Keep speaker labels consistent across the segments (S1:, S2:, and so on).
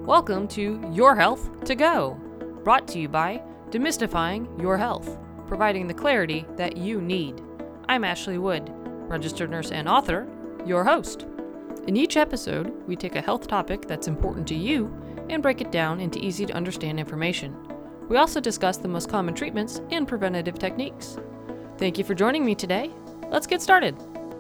S1: Welcome to Your Health to Go, brought to you by Demystifying Your Health, providing the clarity that you need. I'm Ashley Wood, registered nurse and author, your host. In each episode, we take a health topic that's important to you and break it down into easy to understand information. We also discuss the most common treatments and preventative techniques. Thank you for joining me today. Let's get started.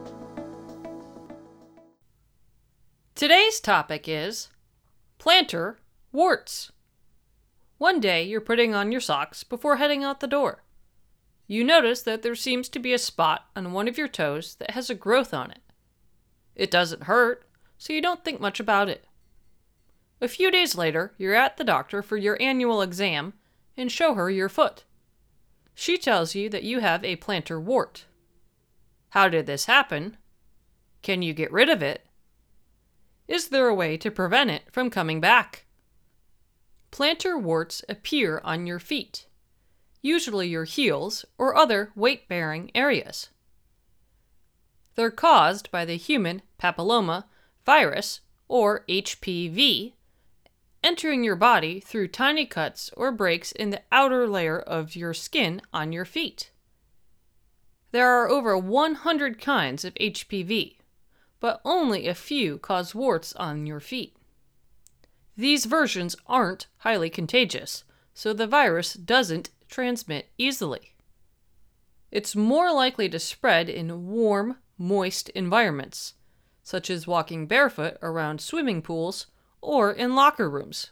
S1: Today's topic is plantar warts. One day you're putting on your socks before heading out the door. You notice that there seems to be a spot on one of your toes that has a growth on it. It doesn't hurt, so you don't think much about it. A few days later, you're at the doctor for your annual exam and show her your foot. She tells you that you have a plantar wart. How did this happen? Can you get rid of it? Is there a way to prevent it from coming back? Plantar warts appear on your feet, usually your heels or other weight-bearing areas. They're caused by the human papilloma virus, or HPV, entering your body through tiny cuts or breaks in the outer layer of your skin on your feet. There are over 100 kinds of HPV, but only a few cause warts on your feet. These versions aren't highly contagious, so the virus doesn't transmit easily. It's more likely to spread in warm, moist environments, such as walking barefoot around swimming pools or in locker rooms.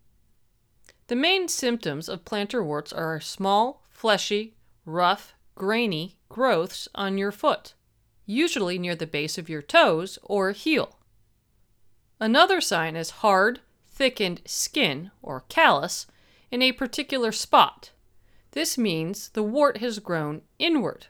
S1: The main symptoms of plantar warts are small, fleshy, rough, grainy growths on your foot, usually near the base of your toes or heel. Another sign is hard, thickened skin or callus in a particular spot. This means the wart has grown inward.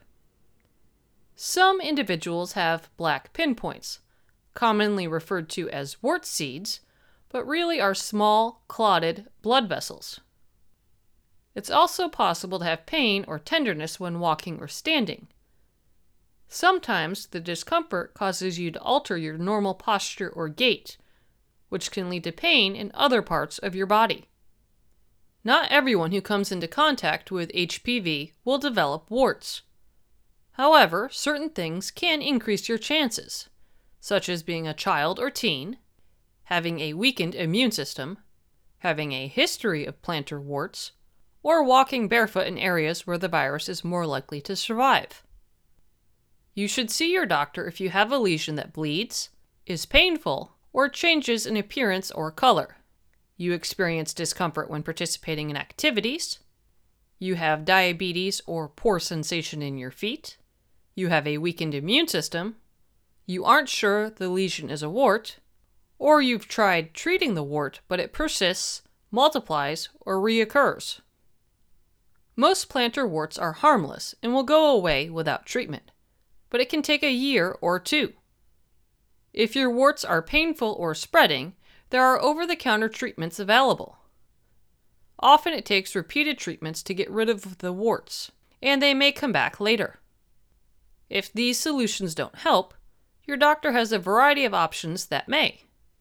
S1: Some individuals have black pinpoints, commonly referred to as wart seeds, but really are small, clotted blood vessels. It's also possible to have pain or tenderness when walking or standing. Sometimes the discomfort causes you to alter your normal posture or gait, which can lead to pain in other parts of your body. Not everyone who comes into contact with HPV will develop warts. However, certain things can increase your chances, such as being a child or teen, having a weakened immune system, having a history of plantar warts, or walking barefoot in areas where the virus is more likely to survive. You should see your doctor if you have a lesion that bleeds, is painful, or changes in appearance or color. You experience discomfort when participating in activities. You have diabetes or poor sensation in your feet. You have a weakened immune system. You aren't sure the lesion is a wart, or you've tried treating the wart but it persists, multiplies, or reoccurs. Most plantar warts are harmless and will go away without treatment, but it can take a year or two. If your warts are painful or spreading, there are over-the-counter treatments available. Often it takes repeated treatments to get rid of the warts, and they may come back later. If these solutions don't help, your doctor has a variety of options that may.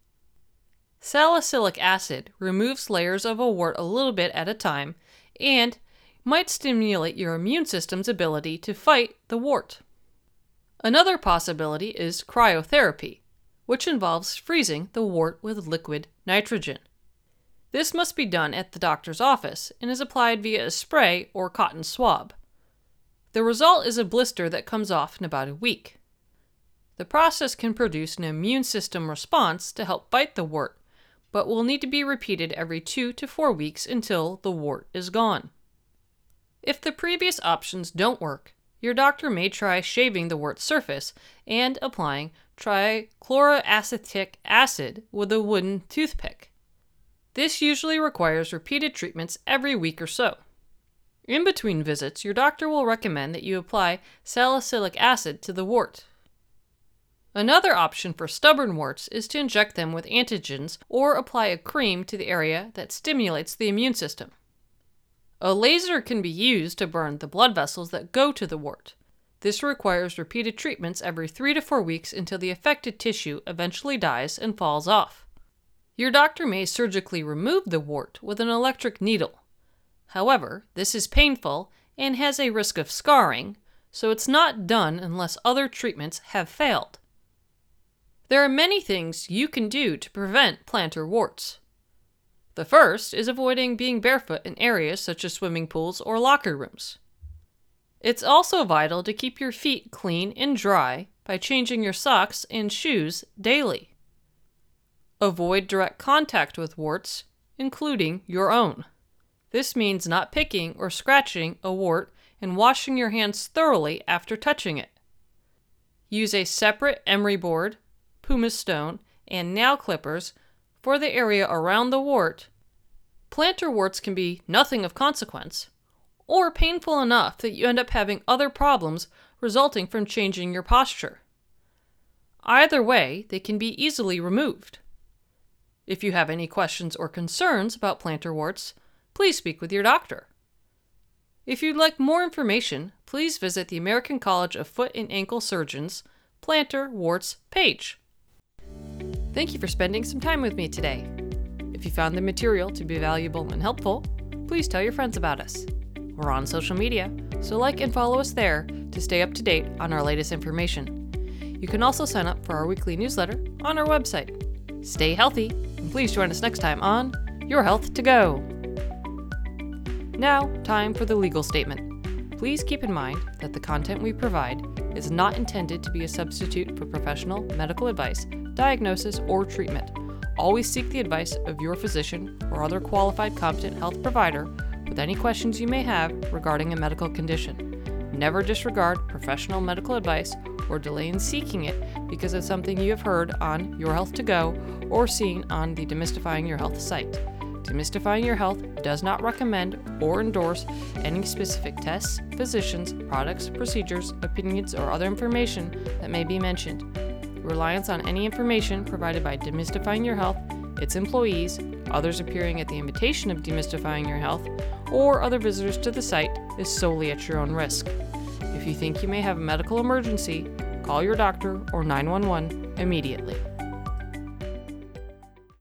S1: Salicylic acid removes layers of a wart a little bit at a time and might stimulate your immune system's ability to fight the wart. Another possibility is cryotherapy, which involves freezing the wart with liquid nitrogen. This must be done at the doctor's office and is applied via a spray or cotton swab. The result is a blister that comes off in about a week. The process can produce an immune system response to help fight the wart, but will need to be repeated every 2 to 4 weeks until the wart is gone. If the previous options don't work, your doctor may try shaving the wart surface and applying trichloroacetic acid with a wooden toothpick. This usually requires repeated treatments every week or so. In between visits, your doctor will recommend that you apply salicylic acid to the wart. Another option for stubborn warts is to inject them with antigens or apply a cream to the area that stimulates the immune system. A laser can be used to burn the blood vessels that go to the wart. This requires repeated treatments every 3 to 4 weeks until the affected tissue eventually dies and falls off. Your doctor may surgically remove the wart with an electric needle. However, this is painful and has a risk of scarring, so it's not done unless other treatments have failed. There are many things you can do to prevent plantar warts. The first is avoiding being barefoot in areas such as swimming pools or locker rooms. It's also vital to keep your feet clean and dry by changing your socks and shoes daily. Avoid direct contact with warts, including your own. This means not picking or scratching a wart and washing your hands thoroughly after touching it. Use a separate emery board, pumice stone, and nail clippers for the area around the wart. Plantar warts can be nothing of consequence, or painful enough that you end up having other problems resulting from changing your posture. Either way, they can be easily removed. If you have any questions or concerns about plantar warts, please speak with your doctor. If you'd like more information, please visit the American College of Foot and Ankle Surgeons Plantar Warts page. Thank you for spending some time with me today. If you found the material to be valuable and helpful, please tell your friends about us. We're on social media, so like and follow us there to stay up to date on our latest information. You can also sign up for our weekly newsletter on our website. Stay healthy, and please join us next time on Your Health to Go. Now, time for the legal statement. Please keep in mind that the content we provide is not intended to be a substitute for professional medical advice, diagnosis, or treatment. Always seek the advice of your physician or other qualified competent health provider with any questions you may have regarding a medical condition. Never disregard professional medical advice or delay in seeking it because of something you have heard on Your Health to Go or seen on the Demystifying Your Health site. Demystifying Your Health does not recommend or endorse any specific tests, physicians, products, procedures, opinions, or other information that may be mentioned. Reliance on any information provided by Demystifying Your Health, its employees, others appearing at the invitation of Demystifying Your Health, or other visitors to the site is solely at your own risk. If you think you may have a medical emergency, call your doctor or 911 immediately.